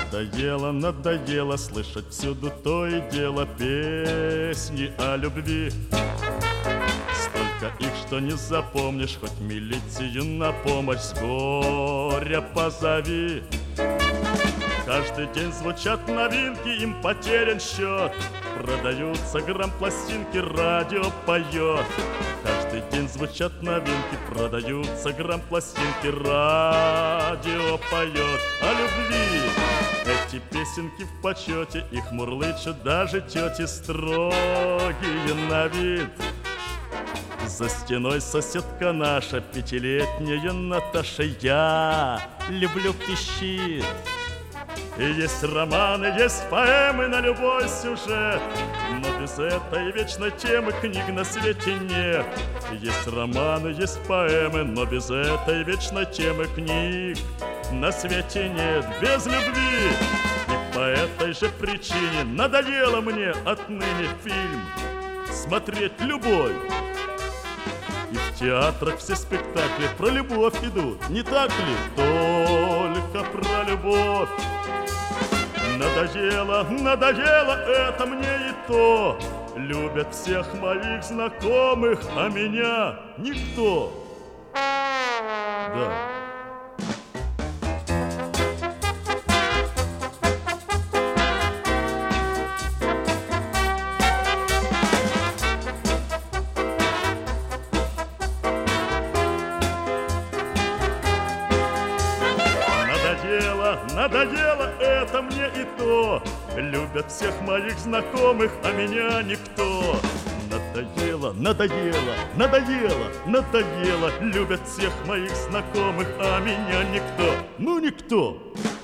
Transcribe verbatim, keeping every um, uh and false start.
Надоело, надоело слышать всюду то и дело песни о любви. Столько их, что не запомнишь, хоть милицию на помощь с горя позови. Каждый день звучат новинки, им потерян счет. Продаются грамм-пластинки, радио поет. Каждый день звучат новинки, продаются грамм-пластинки, радио поет о любви. Эти песенки в почете, их мурлычут даже тети строгие на вид. За стеной соседка наша, пятилетняя Наташа, я люблю пищит. И есть романы, есть поэмы на любой сюжет, но без этой вечной темы книг на свете нет. Есть романы, есть поэмы, но без этой вечной темы книг на свете нет. Без любви. И по этой же причине надоело мне отныне фильм смотреть любовь. И в театрах все спектакли про любовь идут, не так ли? Только про любовь. Надоело, надоело это мне и то. Любят всех моих знакомых, а меня никто. Да. Надоело, надоело это мне и то. Любят всех моих знакомых, а меня никто. Надоело, надоело, надоело, надоело. Любят всех моих знакомых, а меня никто. Ну никто.